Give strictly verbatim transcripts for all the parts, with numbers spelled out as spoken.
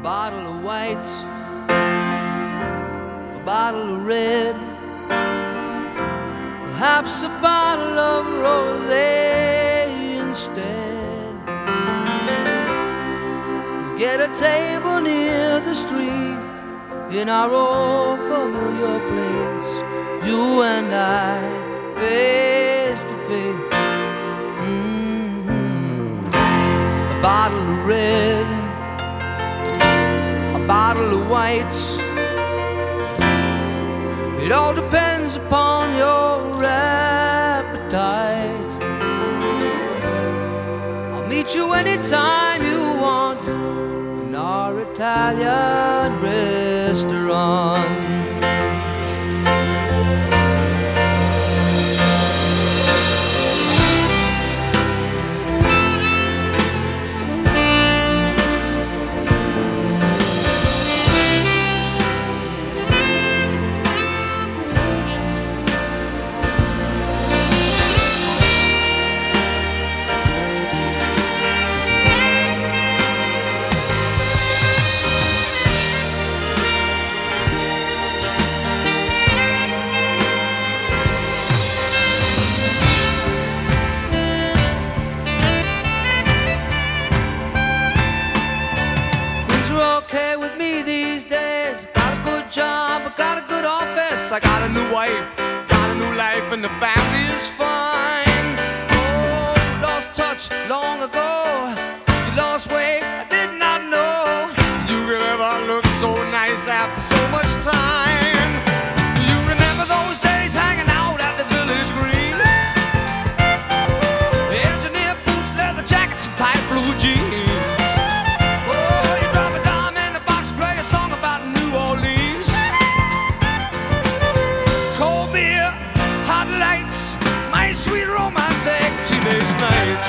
bottle of white, a bottle of red, perhaps a bottle of rosé instead. Get a table near the street in our old familiar place, you and I, face to face. Mm-hmm. A bottle of red, a bottle of whites. It all depends upon your appetite. I'll meet you anytime you want in our Italian restaurant. Okay with me these days. Got a good job, I got a good office, I got a new wife, got a new life, and the family is fine. Oh, lost touch long ago. You lost weight, I did not know you could ever look so nice after so much time. Do you remember those days hanging out at the Village Green? Engineer boots, leather jackets, and tight blue jeans. Sweet romantic teenage nights.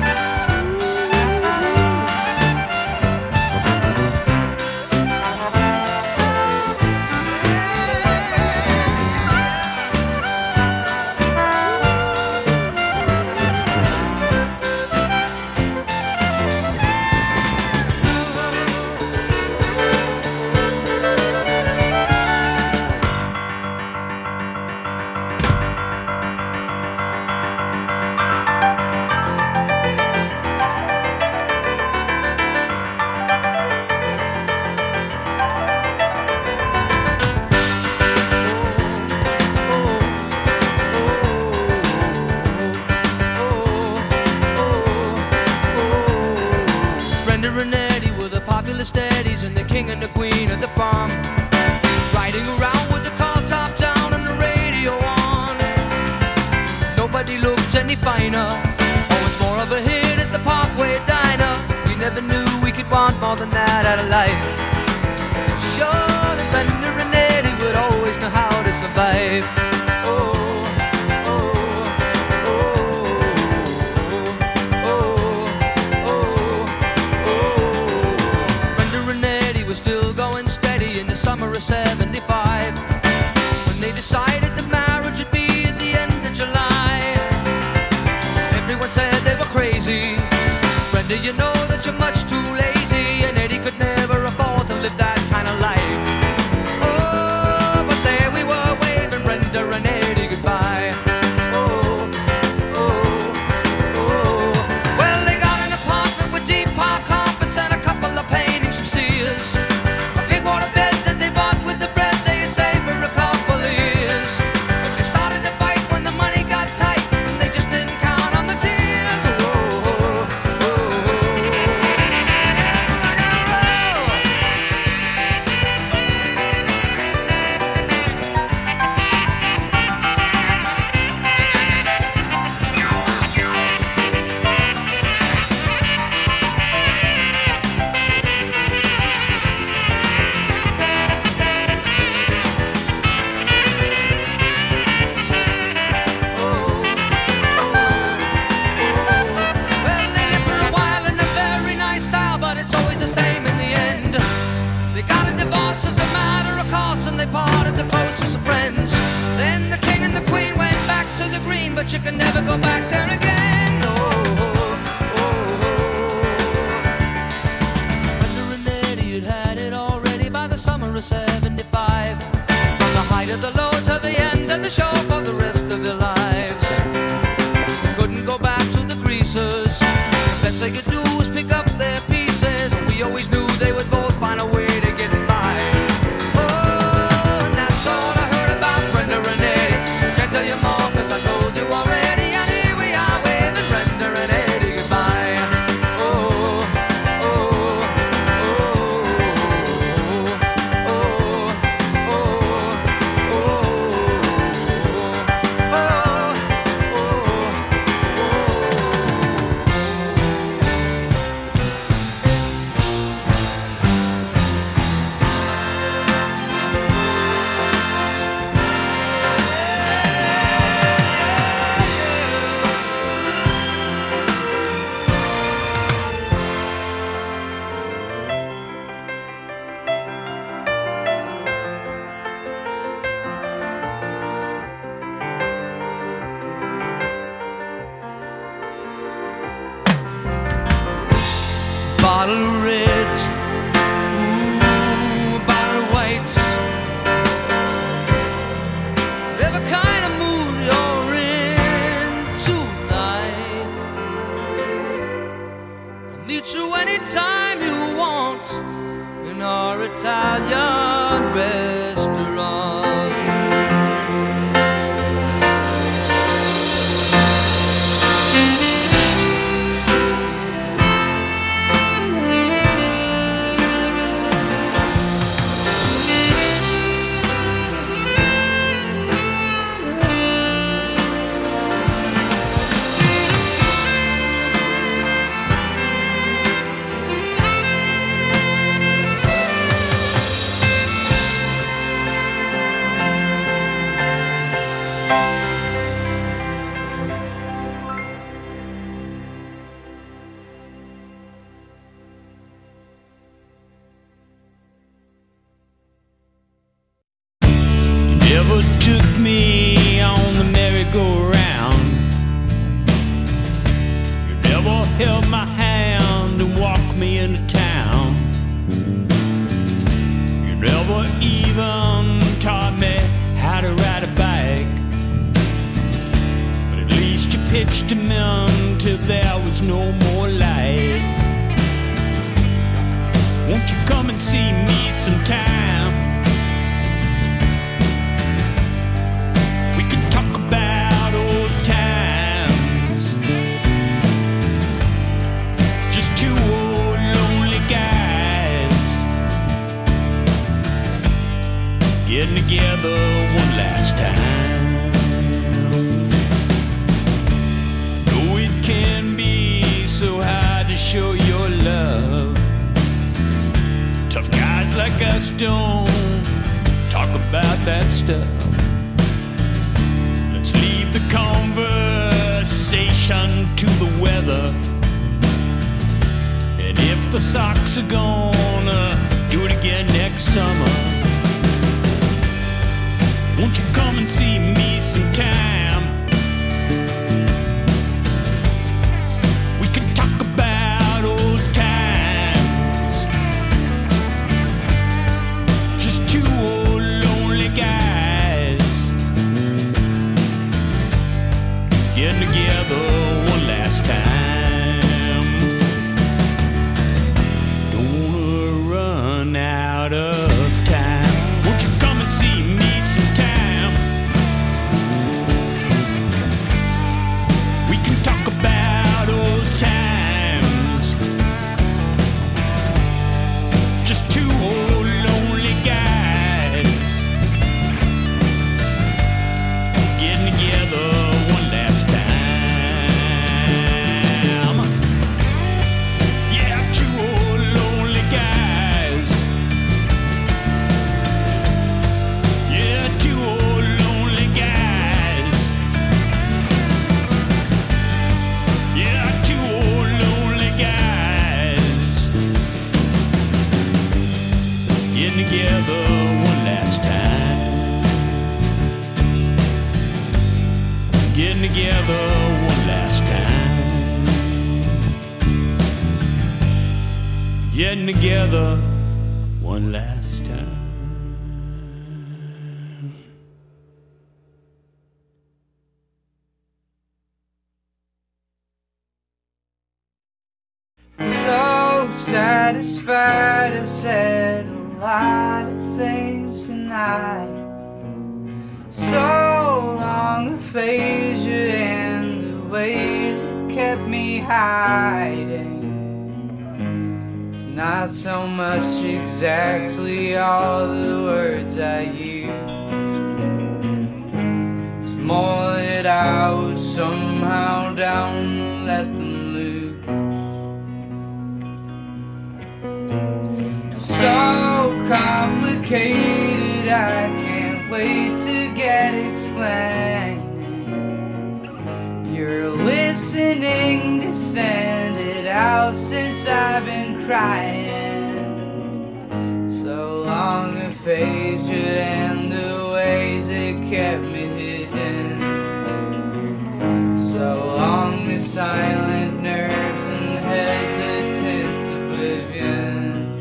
Steadies and the king and the queen of the bomb, riding around with the car top down and the radio on. Nobody looked any finer, always more of a hit at the Parkway Diner. We never knew we could want more than that out of life. Sure, the Bender and Eddie would always know how to survive. Oh, seventy-five, when they decided the marriage would be at the end of July. Everyone said they were crazy. Brenda, you know that you're much too lazy, and Eddie could never afford to live that kind of life. Oh, but there we were waving Brenda and Eddie goodbye. Oh, oh, oh. Well, they got an apartment with deep park carpets and a couple of paintings from Sears. A big water bed with the bread they saved for a couple of years. But they started to fight when the money got tight, and they just didn't count on the tears. Oh, oh, oh, but you can never go back there again. Oh, oh, oh, oh. Under an Eddie, it had needed the load to the end of the show for the rest of their lives. They couldn't go back to the greasers. The best they could do was pick up their pieces. And we always knew they would both find a way to get by. Oh, and that's all I heard about Brenda and Eddie. Can't tell you more cause I told you already. And here we are waving Brenda and Eddie goodbye. Oh, oh, oh, oh, oh, oh, oh, bottle of reds, ooh, bottle of whites. Whatever kind of mood you're in tonight, I'll meet you anytime you want in our Italian restaurant. Never took me on the merry-go-round. You never held my hand and walked me into town. You never even taught me how to ride a bike. But at least you pitched him in till there was no more light. Won't you come and see me sometime? Getting together one last time. Know it can be so hard to show your love. Tough guys like us don't talk about that stuff. Let's leave the conversation to the weather. And if the Sox are gonna do it again next summer, won't you come and see me sometime? We can talk about old times. Just two old lonely guys getting together one last time. Don't wanna run out of time. Won't you come and see me? Talk about old times. Just two old lonely guys getting together one last time. Yeah, two old lonely guys. Yeah, two old lonely guys. Yeah, two old lonely guys getting together one last time. Getting together one last time. Getting together one last time. satisfied. I said a lot of things tonight. So long aphasia and the ways that kept me hiding. It's not so much exactly all the words I use. It's more that I was somehow down to let them loose. So complicated, I can't wait to get explaining. You're listening to stand it out since I've been crying. So long aphasia and the ways it kept me hidden. So long the silent nerves and hesitant oblivion.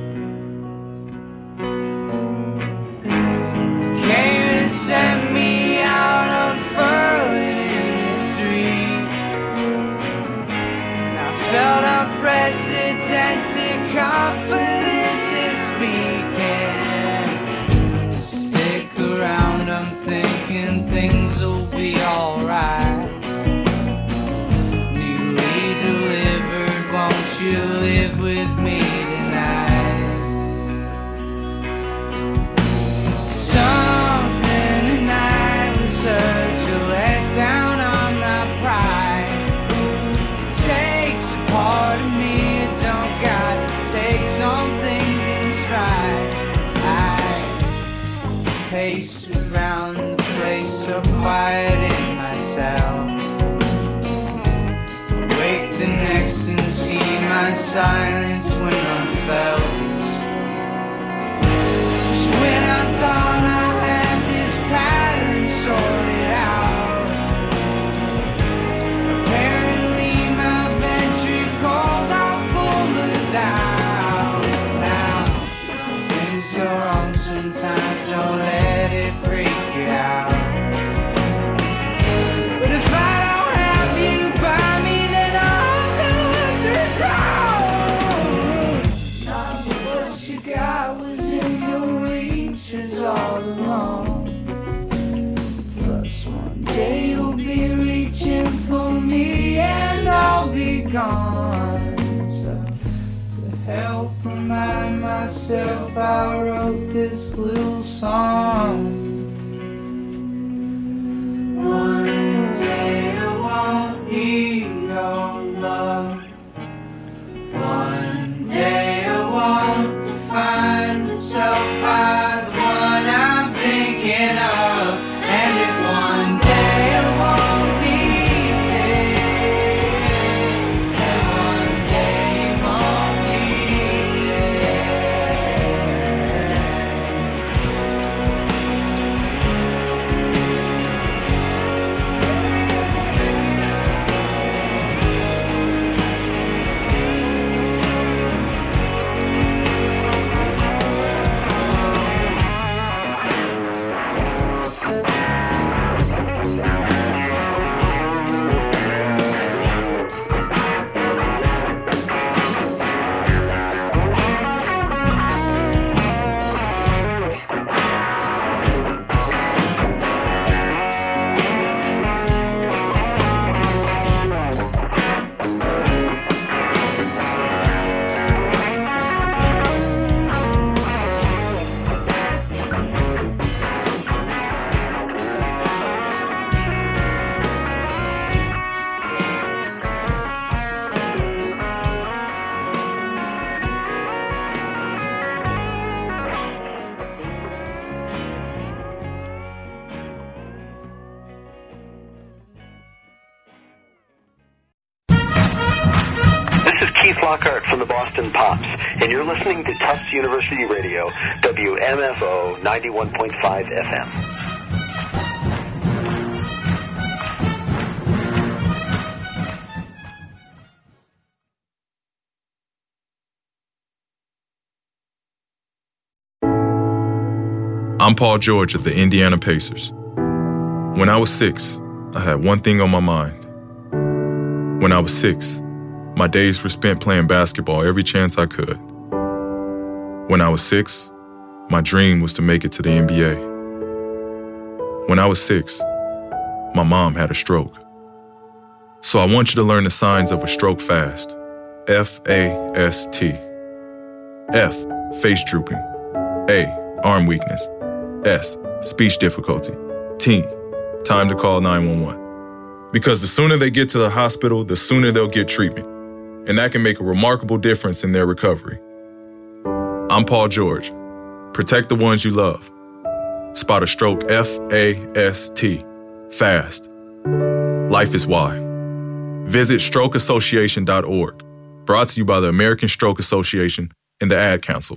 Came and sent me out unfurling in the street. And I felt unprecedented confidence in speaking. Stick around, I'm thinking things will be alright. Newly delivered, won't you live with me tonight? Something tonight was such a letdown on my pride. It takes a part of me, it don't gotta take some things in stride. I paced around the place so quiet in myself. Wake the next and see my silence when unfelt. Just when I thought I had this pattern sorted out, apparently my ventricles are full of doubt. Now, things go wrong sometimes, don't let it freak you out. But if I don't have you by me, then I'll have to drown. Not what you got was in your reaches all along. Plus one day you'll be reaching for me and I'll be gone. So to help remind myself, I wrote this little song. One day I won't need your love. One day I want to find myself by the one I'm thinking of. And if one day I won't need it, and one day you won't need Lockhart from the Boston Pops, and you're listening to Tufts University Radio, W M F O ninety-one point five F M. I'm Paul George of the Indiana Pacers. When I was six, I had one thing on my mind. When I was six, My days were spent playing basketball every chance I could. When I was six, my dream was to make it to the N B A. When I was six, my mom had a stroke. So I want you to learn the signs of a stroke fast. F A S T. F, face drooping. A, arm weakness. S, speech difficulty. T, time to call nine one one. Because the sooner they get to the hospital, the sooner they'll get treatment. And that can make a remarkable difference in their recovery. I'm Paul George. Protect the ones you love. Spot a stroke F A S T. Fast. Life is why. Visit stroke association dot org. Brought to you by the American Stroke Association and the Ad Council.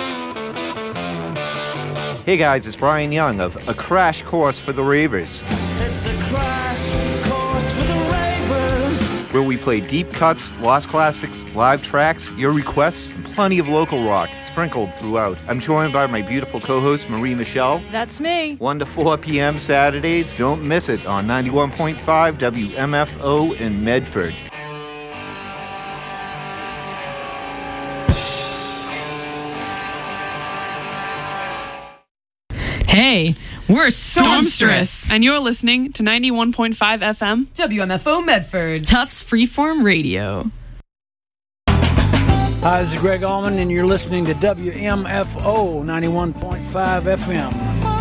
Hey guys, it's Brian Young of A Crash Course for the Ravers. It's a crash course for the Ravers. Where we play deep cuts, lost classics, live tracks, your requests, and plenty of local rock sprinkled throughout. I'm joined by my beautiful co-host, Marie Michelle. That's me. one to four p.m. Saturdays. Don't miss it on ninety-one point five W M F O in Medford. Hey, we're Stormstress. And you're listening to ninety-one point five F M W M F O Medford. Tufts Freeform Radio. Hi, this is Greg Allman, and you're listening to W M F O ninety-one point five F M.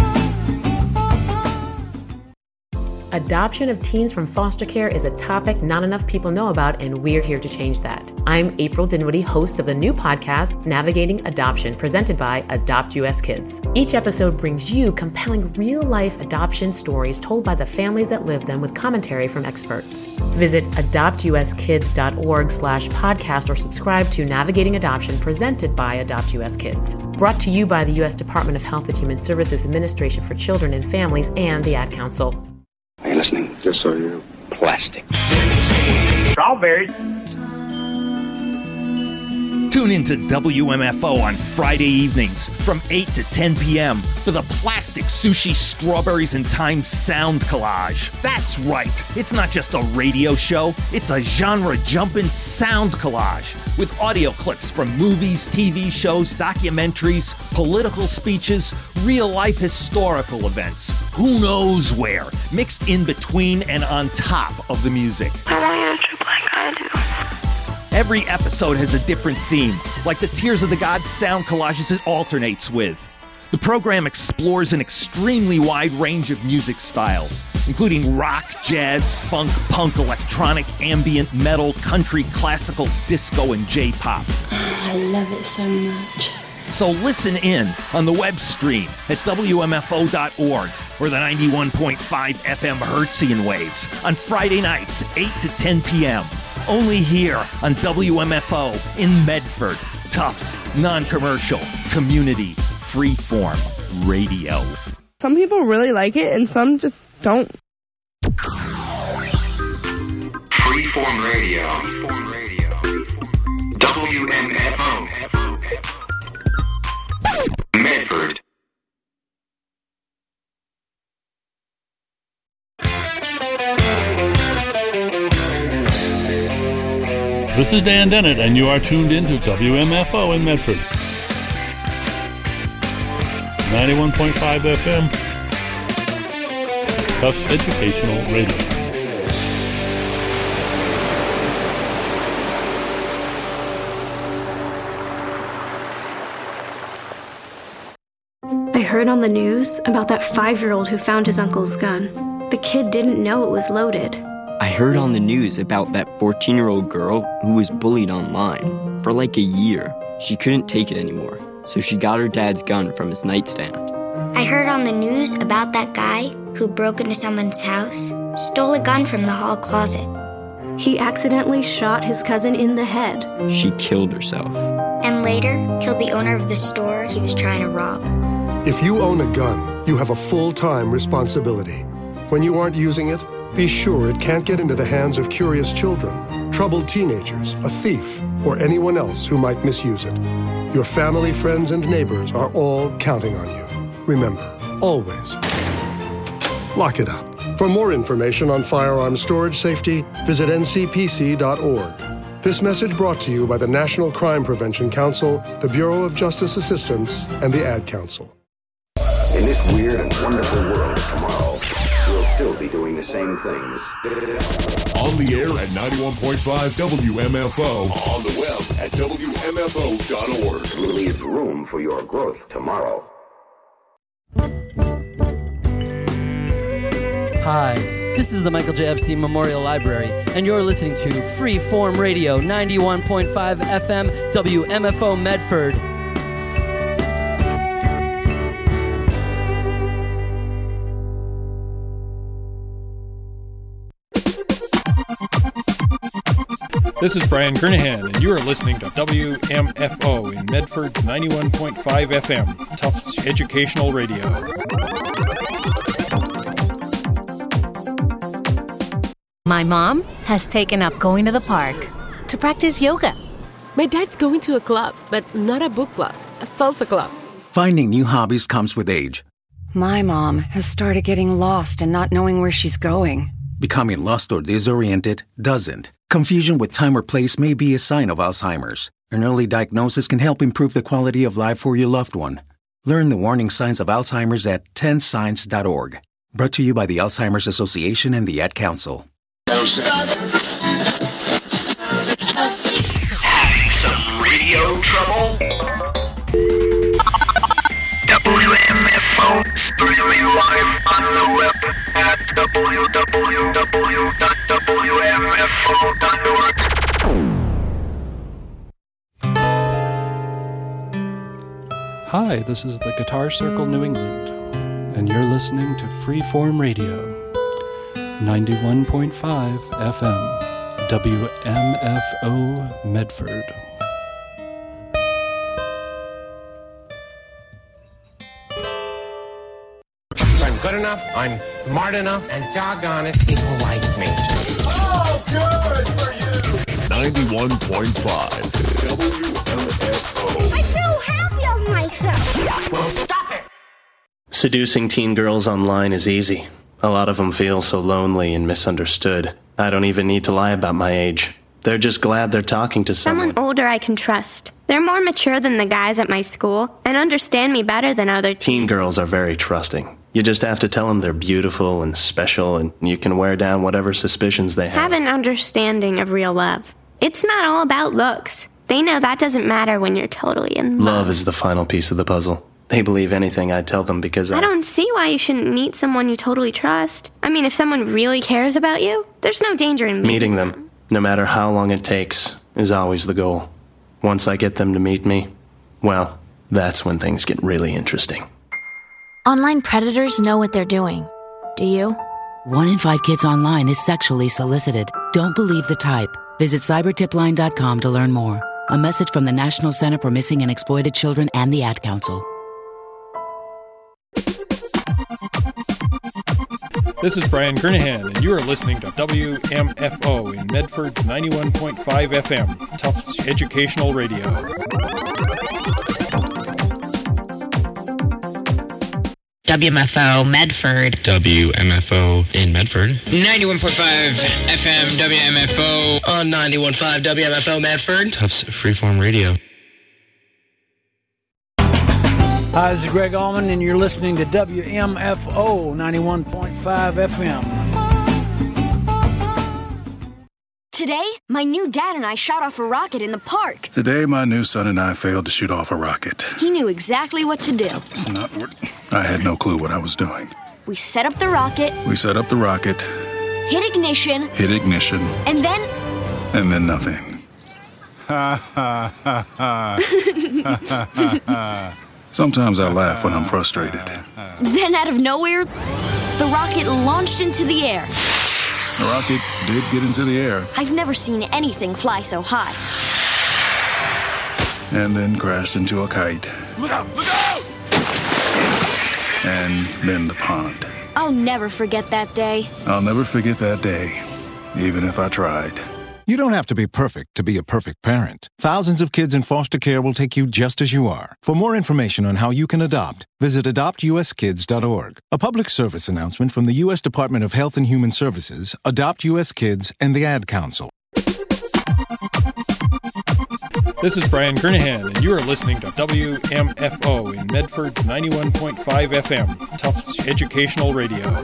Adoption of teens from foster care is a topic not enough people know about, and we're here to change that. I'm April Dinwiddie, host of the new podcast, Navigating Adoption, presented by Adopt U S Kids. Each episode brings you compelling real-life adoption stories told by the families that live them with commentary from experts. Visit adopt u s kids dot org slash podcast or subscribe to Navigating Adoption, presented by Adopt U S Kids. Brought to you by the U S Department of Health and Human Services Administration for Children and Families and the Ad Council. Are you listening? Just so you know. Plastic. Strawberries. Tune into W M F O on Friday evenings from eight to ten p.m. for the Plastic Sushi Strawberries and Time Sound Collage. That's right. It's not just a radio show. It's a genre-jumping sound collage with audio clips from movies, T V shows, documentaries, political speeches, real-life historical events. Who knows where? Mixed in between and on top of the music. I want you to trip like I do. Every episode has a different theme, like the Tears of the Gods sound collages it alternates with. The program explores an extremely wide range of music styles, including rock, jazz, funk, punk, electronic, ambient, metal, country, classical, disco, and J-pop. I love it so much. So listen in on the web stream at W M F O dot org or the ninety-one point five F M Hertzian waves on Friday nights, eight to ten p.m. Only here on W M F O in Medford. Tufts, non-commercial, community, freeform radio. Some people really like it and some just don't. Freeform radio. Freeform radio. W M F O. Medford. This is Dan Dennett, and you are tuned in to W M F O in Medford. ninety-one point five F M. Tufts Educational Radio. I heard on the news about that five-year-old who found his uncle's gun. The kid didn't know it was loaded. I heard on the news about that fourteen-year-old girl who was bullied online. For like a year, she couldn't take it anymore, so she got her dad's gun from his nightstand. I heard on the news about that guy who broke into someone's house, stole a gun from the hall closet. He accidentally shot his cousin in the head. She killed herself. And later, killed the owner of the store he was trying to rob. If you own a gun, you have a full-time responsibility. When you aren't using it, be sure it can't get into the hands of curious children, troubled teenagers, a thief, or anyone else who might misuse it. Your family, friends, and neighbors are all counting on you. Remember, always, lock it up. For more information on firearm storage safety, visit N C P C dot org. This message brought to you by the National Crime Prevention Council, the Bureau of Justice Assistance, and the Ad Council. In this weird and wonderful world tomorrow, we'll still be doing the same things. On the air at ninety-one point five W M F O. On the web at W M F O dot org. We'll leave room for your growth tomorrow. Hi, this is the Michael J. Epstein Memorial Library, and you're listening to Freeform Radio, ninety-one point five F M, W M F O Medford. This is Brian Kernahan, and you are listening to W M F O in Medford, ninety-one point five F M, Tufts Educational Radio. My mom has taken up going to the park to practice yoga. My dad's going to a club, but not a book club, a salsa club. Finding new hobbies comes with age. My mom has started getting lost and not knowing where she's going. Becoming lost or disoriented doesn't. Confusion with time or place may be a sign of Alzheimer's. An early diagnosis can help improve the quality of life for your loved one. Learn the warning signs of Alzheimer's at ten signs dot org. Brought to you by the Alzheimer's Association and the Ad Council. Having some radio trouble? W M F O, streaming live on the web at w w w dot w m f o dot org. Hi, this is the Guitar Circle New England, and you're listening to Freeform Radio, ninety-one point five F M, W M F O Medford. I'm good enough, I'm smart enough, and doggone it, people like me. Oh, good for you! ninety-one point five W M F O. I feel happy of myself. Well, stop it! Seducing teen girls online is easy. A lot of them feel so lonely and misunderstood. I don't even need to lie about my age. They're just glad they're talking to someone. Someone older I can trust. They're more mature than the guys at my school and understand me better than other teens. Teen girls are very trusting. You just have to tell them they're beautiful and special, and you can wear down whatever suspicions they have. Have an understanding of real love. It's not all about looks. They know that doesn't matter when you're totally in love. Love is the final piece of the puzzle. They believe anything I tell them because I... I don't see why you shouldn't meet someone you totally trust. I mean, if someone really cares about you, there's no danger in meeting, meeting them. them. No matter how long it takes, is always the goal. Once I get them to meet me, well, that's when things get really interesting. Online predators know what they're doing. Do you? One in five kids online is sexually solicited. Don't believe the type. Visit cyber tip line dot com to learn more. A message from the National Center for Missing and Exploited Children and the Ad Council. This is Brian Kernahan, and you are listening to W M F O in Medford, ninety-one point five F M, Tufts Educational Radio. W M F O Medford. W M F O in Medford. ninety-one point five F M W M F O. On ninety-one point five W M F O Medford. Tufts Freeform Radio. Hi, this is Greg Allman, and you're listening to W M F O ninety-one point five F M. Today, my new dad and I shot off a rocket in the park. Today, my new son and I failed to shoot off a rocket. He knew exactly what to do. It's not what I had no clue what I was doing. We set up the rocket. We set up the rocket. Hit ignition. Hit ignition. And then... And then nothing. Ha ha ha ha. Ha ha ha. Sometimes I laugh when I'm frustrated. Then out of nowhere, the rocket launched into the air. The rocket did get into the air. I've never seen anything fly so high. And then crashed into a kite. Look out! Look out! And then the pond. I'll never forget that day. I'll never forget that day, even if I tried. You don't have to be perfect to be a perfect parent. Thousands of kids in foster care will take you just as you are. For more information on how you can adopt, visit adopt u s kids dot org. A public service announcement from the U S Department of Health and Human Services, Adopt U S Kids, and the Ad Council. This is Brian Kernahan, and you are listening to W M F O in Medford ninety-one point five F M, Tufts Educational Radio.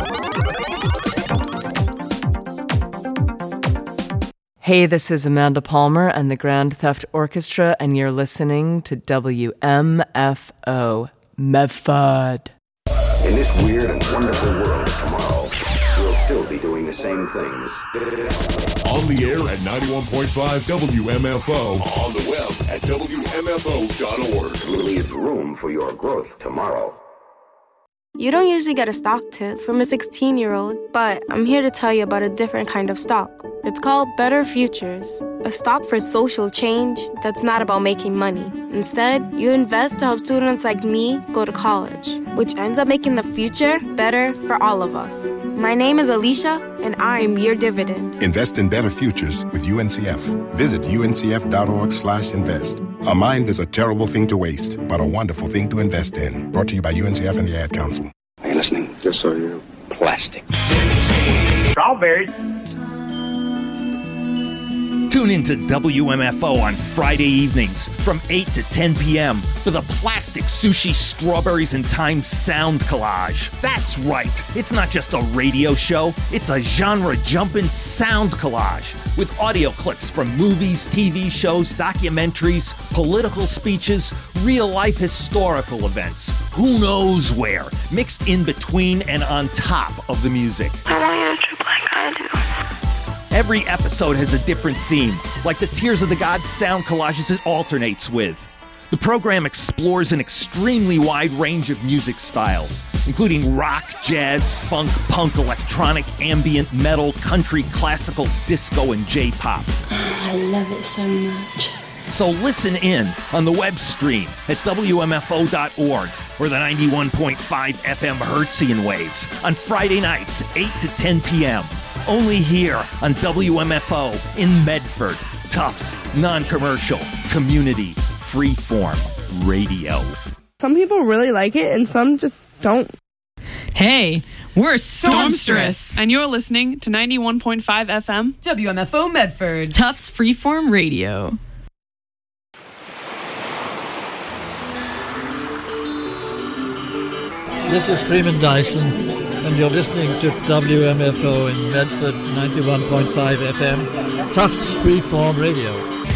Hey, this is Amanda Palmer and the Grand Theft Orchestra, and you're listening to W M F O, Medford. In this weird and wonderful world tomorrow, we'll still be doing the same things. On the air at ninety-one point five W M F O. On the web at W M F O dot org. We'll leave room for your growth tomorrow. You don't usually get a stock tip from a sixteen-year-old, but I'm here to tell you about a different kind of stock. It's called Better Futures, a stock for social change that's not about making money. Instead, you invest to help students like me go to college, which ends up making the future better for all of us. My name is Alicia, and I'm your dividend. Invest in better futures with U N C F. Visit U N C F dot org slash invest. A mind is a terrible thing to waste, but a wonderful thing to invest in. Brought to you by U N C F and the Ad Council. Are you listening? Yes, sir, yeah. Plastic. Strawberries. Tune into W M F O on Friday evenings from eight to ten p.m. for the Plastic Sushi Strawberries and Time Sound Collage. That's right, it's not just a radio show, it's a genre-jumping sound collage with audio clips from movies, T V shows, documentaries, political speeches, real-life historical events, who knows where, mixed in between and on top of the music. I want you to trip like I do. Every episode has a different theme, like the Tears of the Gods sound collages it alternates with. The program explores an extremely wide range of music styles, including rock, jazz, funk, punk, electronic, ambient, metal, country, classical, disco, and J-pop. I love it so much. So listen in on the web stream at W M F O dot org or the ninety-one point five F M Hertzian waves on Friday nights, eight to ten p.m. Only here on W M F O in Medford, Tufts, non-commercial, community, freeform radio. Some people really like it and some just don't. Hey, we're Stormstress, and you're listening to ninety-one point five F M W M F O Medford, Tufts Freeform Radio. This is Freeman Dyson, and you're listening to W M F O in Medford, ninety-one point five F M, Tufts Freeform Radio.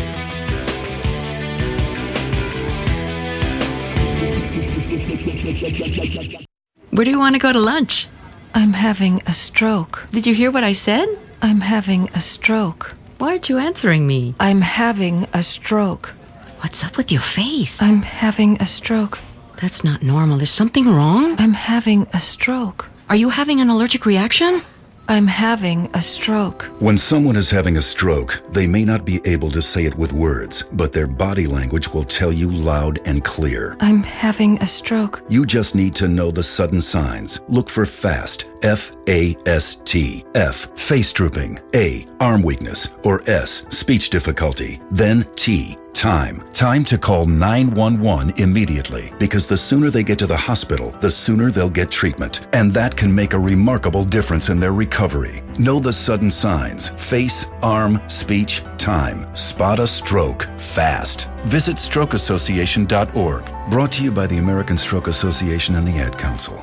Where do you want to go to lunch? I'm having a stroke. Did you hear what I said? I'm having a stroke. Why aren't you answering me? I'm having a stroke. What's up with your face? I'm having a stroke. That's not normal. Is something wrong? I'm having a stroke. Are you having an allergic reaction? I'm having a stroke. When someone is having a stroke, they may not be able to say it with words, but their body language will tell you loud and clear. I'm having a stroke. You just need to know the sudden signs. Look for FAST, F A S T. F, face drooping. A, arm weakness. Or S, speech difficulty. Then T, time. Time to call nine one one immediately, because the sooner they get to the hospital, the sooner they'll get treatment. And that can make a remarkable difference in their recovery. Know the sudden signs. Face, arm, speech, time. Spot a stroke fast. Visit stroke association dot org. Brought to you by the American Stroke Association and the Ad Council.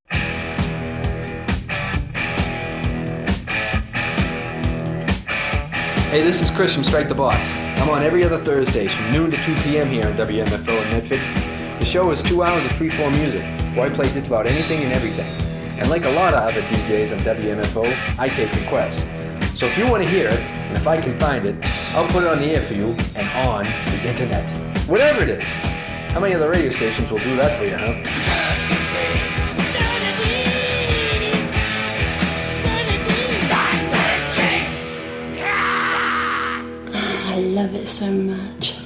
Hey, this is Chris from Strike the Box. I'm on every other Thursdays from noon to two p.m. here on W M F O in Medford. The show is two hours of freeform music, where I play just about anything and everything. And like a lot of other D Js on W M F O, I take requests. So if you want to hear it, and if I can find it, I'll put it on the air for you and on the internet. Whatever it is. How many other radio stations will do that for you, huh? I love it so much.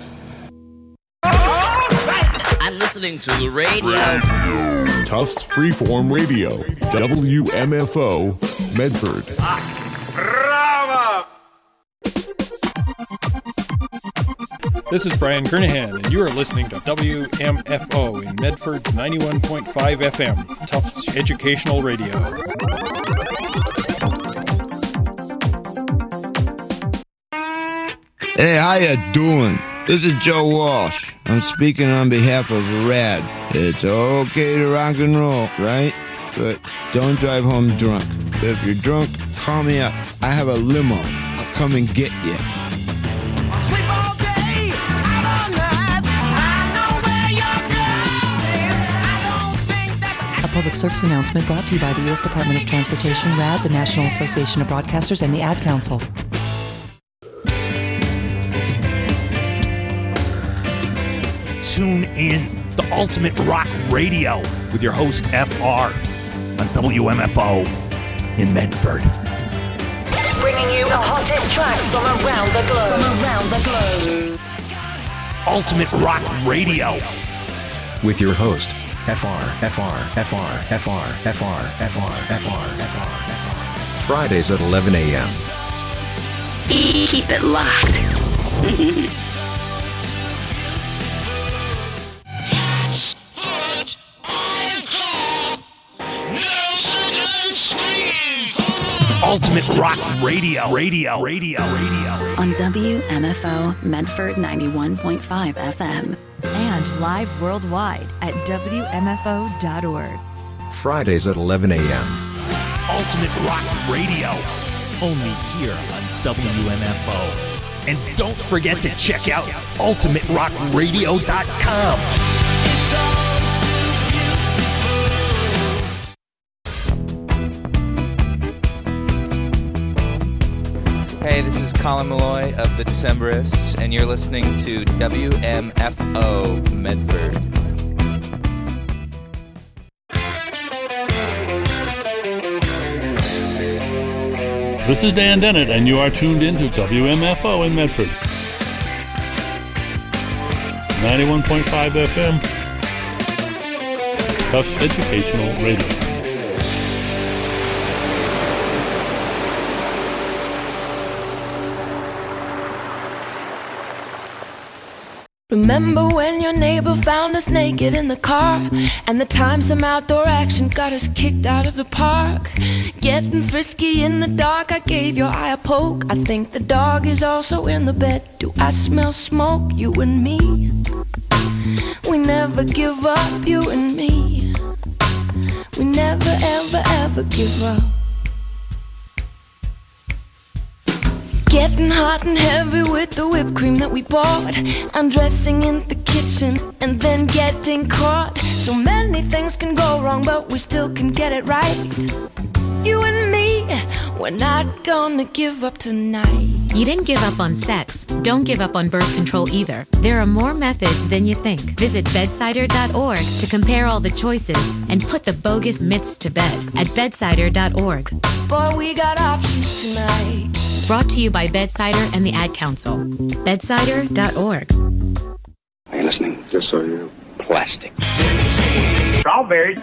I'm listening to the radio. Tufts Freeform Radio, W M F O, Medford. Bravo! This is Brian Kernahan, and you are listening to W M F O in Medford ninety-one point five F M, Tufts Educational Radio. Hey, how you doing? This is Joe Walsh. I'm speaking on behalf of RAD. It's okay to rock and roll, right? But don't drive home drunk. If you're drunk, call me up. I have a limo. I'll come and get you. A public service announcement brought to you by the U S Department of Transportation, RAD, the National Association of Broadcasters, and the Ad Council. Tune in to Ultimate Rock Radio with your host F R on W M F O in Medford. Bringing you the hottest tracks from around the globe. From around the globe. Ultimate Rock Radio with your host F R, F R, F R, F R, F R, F R, F R, F R, F R. Fridays at eleven a.m. Keep it locked. Ultimate Rock Radio, Radio, Radio, Radio. On W M F O Medford ninety-one point five F M. And live worldwide at W M F O dot org. Fridays at eleven a.m. Ultimate Rock Radio. Only here on W M F O. And don't forget to check out ultimate rock radio dot com. Hey, this is Colin Malloy of the Decemberists, and you're listening to W M F O Medford. This is Dan Dennett, and you are tuned in to W M F O in Medford. ninety-one point five F M. Tufts Educational Radio. Remember when your neighbor found us naked in the car, and the time some outdoor action got us kicked out of the park? Getting frisky in the dark, I gave your eye a poke. I think the dog is also in the bed. Do I smell smoke? You and me, we never give up, you and me. We never ever ever give up. Getting hot and heavy with the whipped cream that we bought, undressing in the kitchen and then getting caught. So many things can go wrong, but we still can get it right. You and me, we're not gonna give up tonight. You didn't give up on sex. Don't give up on birth control either. There are more methods than you think. Visit bedsider dot org to compare all the choices and put the bogus myths to bed at bedsider dot org. Boy, we got options tonight. Brought to you by Bedsider and the Ad Council. bedsider dot org. Are you listening? Just so you plastic. Strawberries.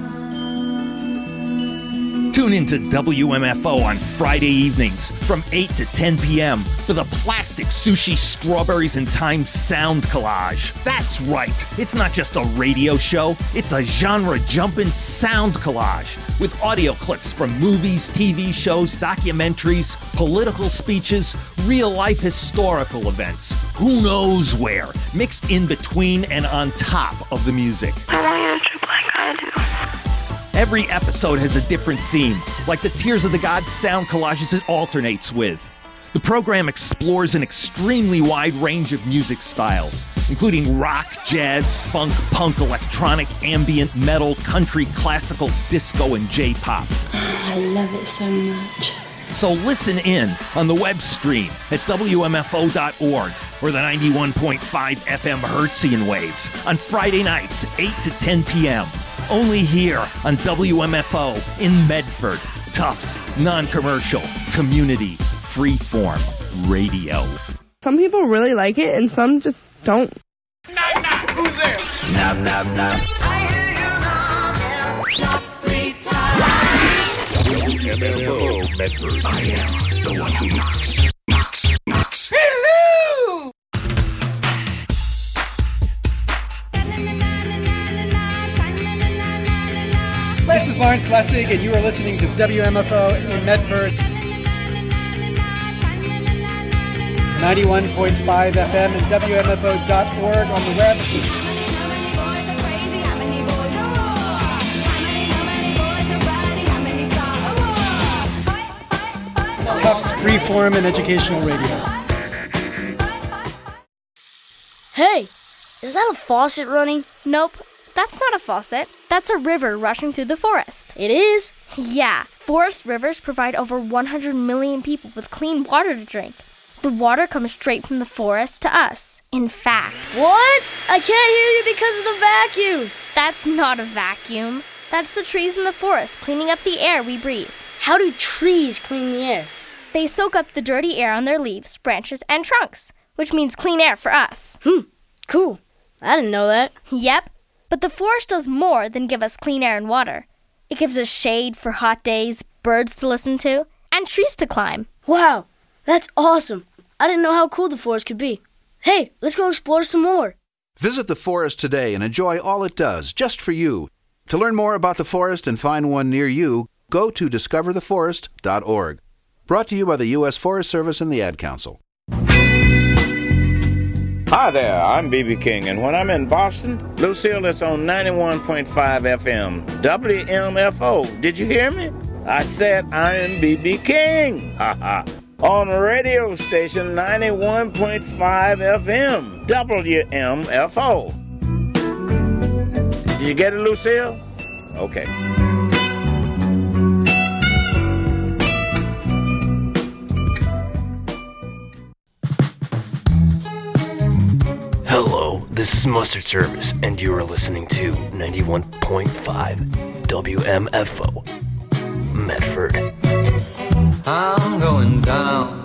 Tune in to W M F O on Friday evenings from eight to ten p.m. for the Plastic Sushi Strawberries and Time Sound Collage. That's right, it's not just a radio show, it's a genre-jumping sound collage with audio clips from movies, T V shows, documentaries, political speeches, real-life historical events, who knows where, mixed in between and on top of the music. I want you to trip like I do. Every episode has a different theme, like the Tears of the Gods sound collages it alternates with. The program explores an extremely wide range of music styles, including rock, jazz, funk, punk, electronic, ambient, metal, country, classical, disco, and J-pop. I love it so much. So listen in on the web stream at W M F O dot org or the ninety-one point five F M Hertzian waves on Friday nights, eight to ten p.m. Only here on W M F O in Medford. Tufts, non-commercial, community, freeform radio. Some people really like it and some just don't. Knock, knock. Who's there? Knock, knock, knock. I hear you knock. Knock three times. W M F O Medford. I am the one who knocks. Knocks. Knocks. Hello! This is Lawrence Lessig, and you are listening to W M F O in Medford. ninety-one point five F M and W M F O dot org on the web. Tufts Freeform and Educational Radio. Hey, is that a faucet running? Nope, that's not a faucet. That's a river rushing through the forest. It is? Yeah, forest rivers provide over one hundred million people with clean water to drink. The water comes straight from the forest to us. In fact... What? I can't hear you because of the vacuum. That's not a vacuum. That's the trees in the forest cleaning up the air we breathe. How do trees clean the air? They soak up the dirty air on their leaves, branches, and trunks, which means clean air for us. Hmm, cool. I didn't know that. Yep, but the forest does more than give us clean air and water. It gives us shade for hot days, birds to listen to, and trees to climb. Wow, that's awesome. I didn't know how cool the forest could be. Hey, let's go explore some more. Visit the forest today and enjoy all it does, just for you. To learn more about the forest and find one near you, go to discover the forest dot org. Brought to you by the U S Forest Service and the Ad Council. Hi there, I'm B B King, and when I'm in Boston, Lucille is on ninety-one point five F M, W M F O. Did you hear me? I said I'm B B King. Ha ha. On radio station ninety-one point five F M, W M F O. Did you get it, Lucille? Okay. Hello, this is Mustard Service, and you are listening to ninety-one point five W M F O, Medford. I'm going down.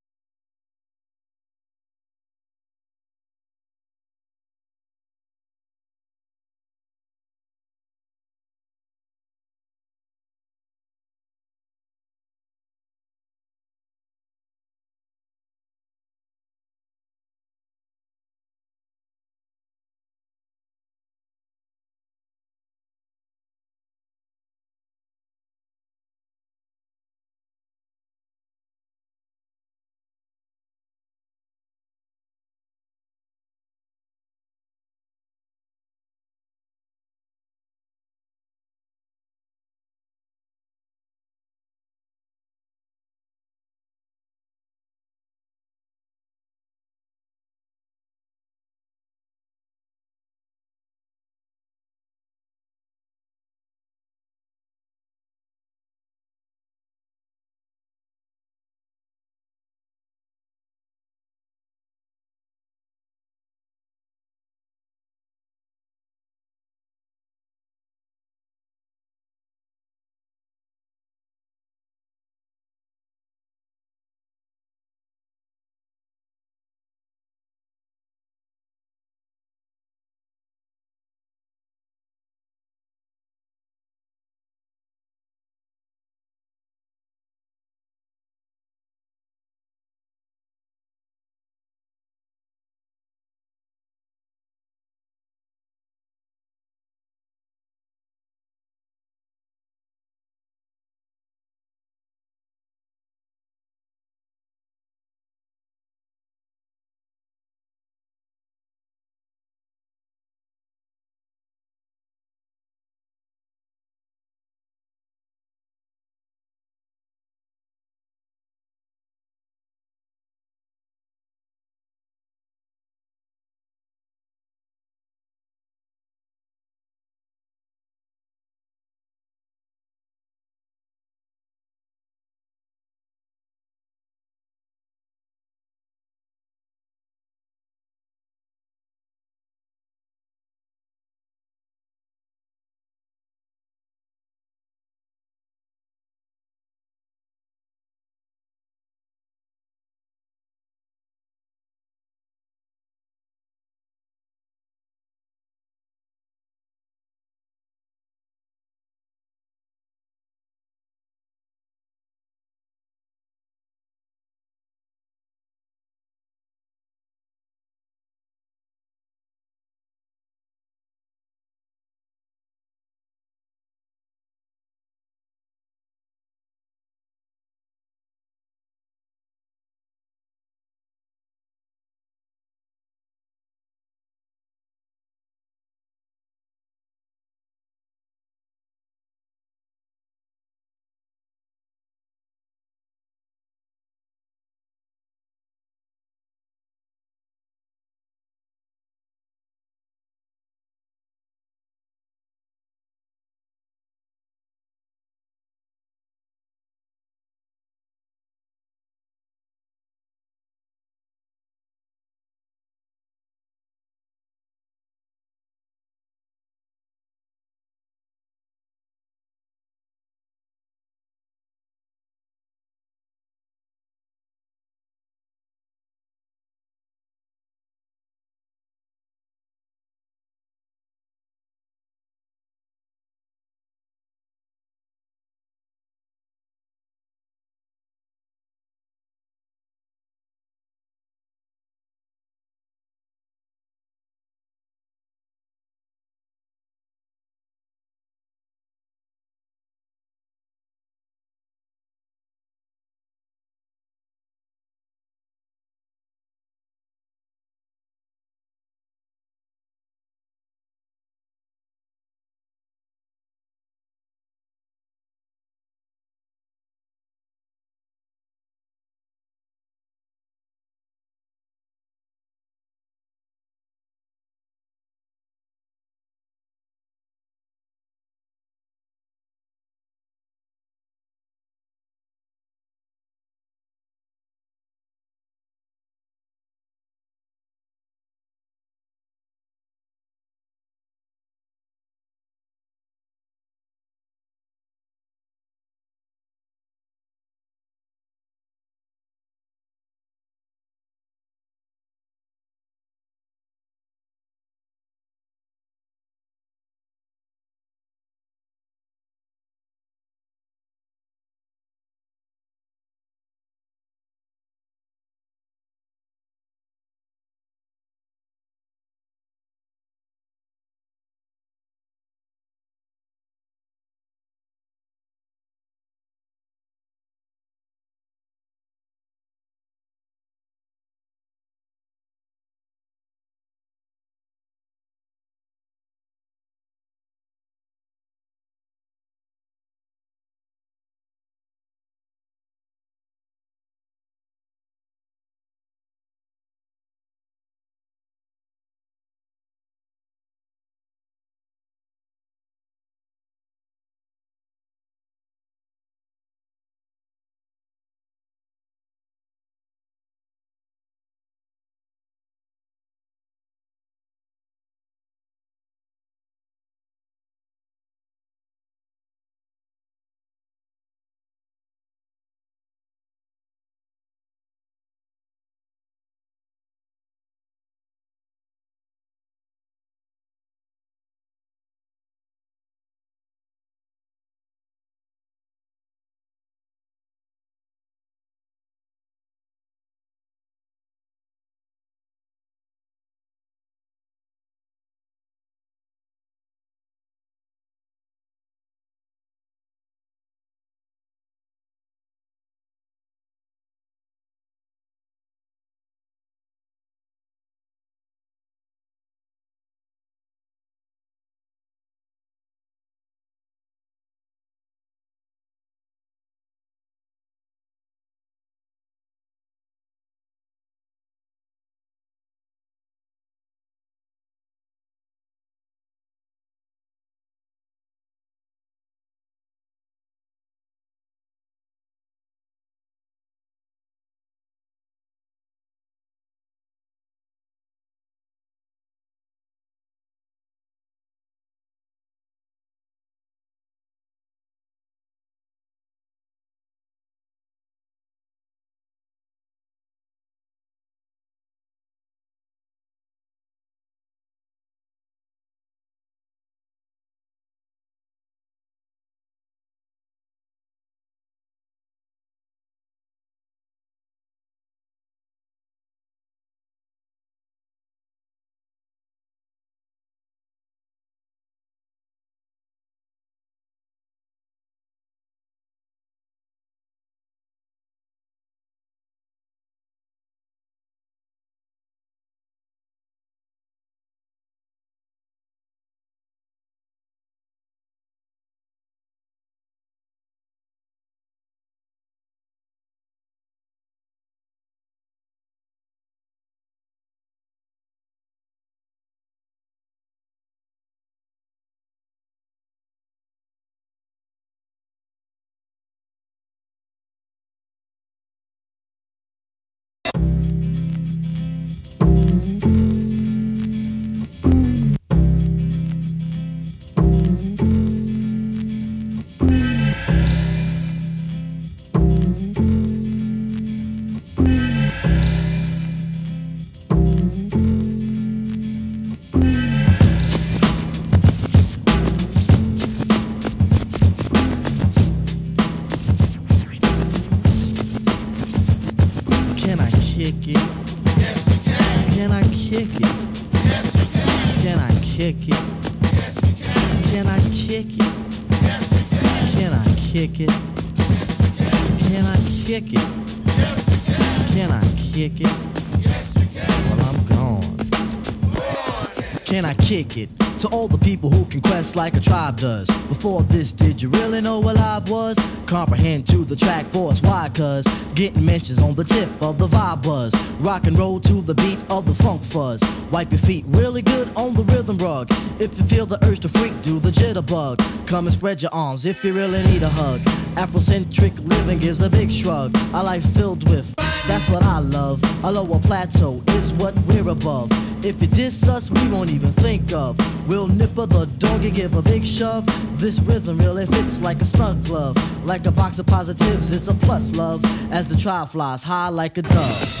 kick it? Yes, you can. Can I kick it? Yes, you can. Can I kick it? Can I kick it? Yes, you can. Can I kick it? Yes, you can. Well, I'm gone. Can I kick it? To all the people who can quest like a tribe does. Before this, did you really know what live was? Comprehend to the track force, why? Cause getting mentions on the tip of the vibe buzz. Rock and roll to the beat of the funk fuzz. Wipe your feet really good on the rhythm rug. If you feel the urge to freak, do the jitterbug. Come and spread your arms if you really need a hug. Afrocentric living is a big shrug. A life filled with, that's what I love. A lower plateau is what we're above. If you diss us, we won't even think of. We'll nipper the dog and give a big shove. This rhythm really fits like a snug glove. Like a box of positives, it's a plus, love. As the tribe flies high like a dove.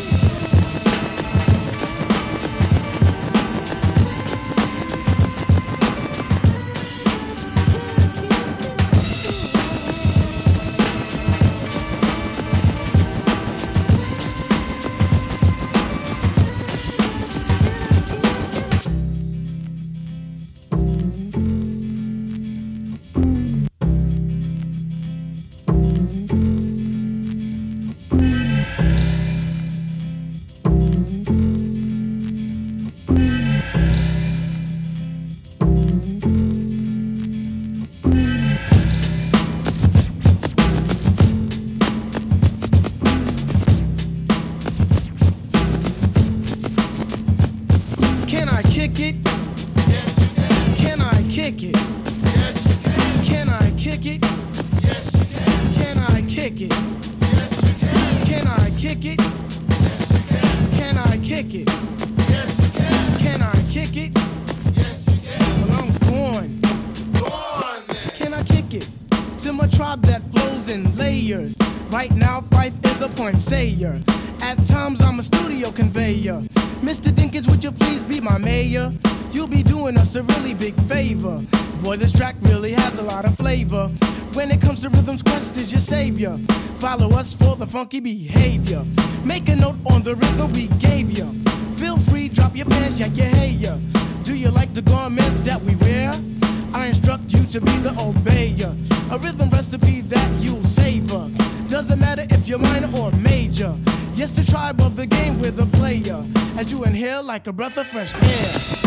Follow us for the funky behavior. Make a note on the rhythm we gave you. Feel free, drop your pants, yank your hair. Do you like the garments that we wear? I instruct you to be the obeyer. A rhythm recipe that you'll savor. Doesn't matter if you're minor or major. Yes, the tribe of the game with a player. As you inhale like a breath of fresh air.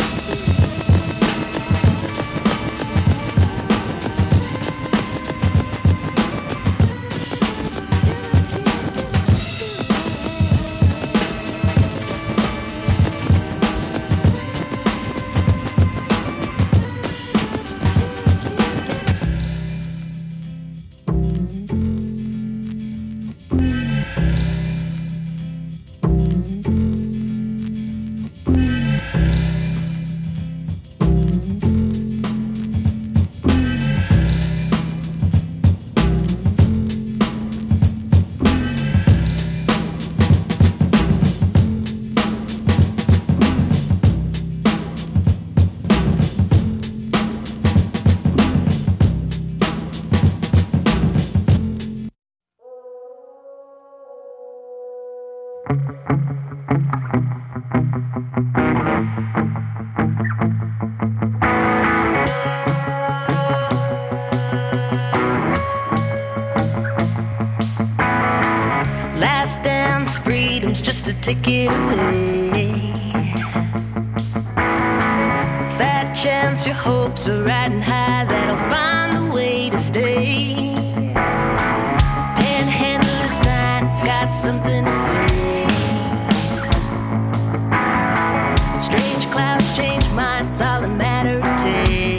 Last dance, freedom's just a ticket away. Fat chance your hopes are riding high, that'll find a way to stay. Panhandle sign, it's got something to say. Strange clouds change minds, it's all a matter of taste.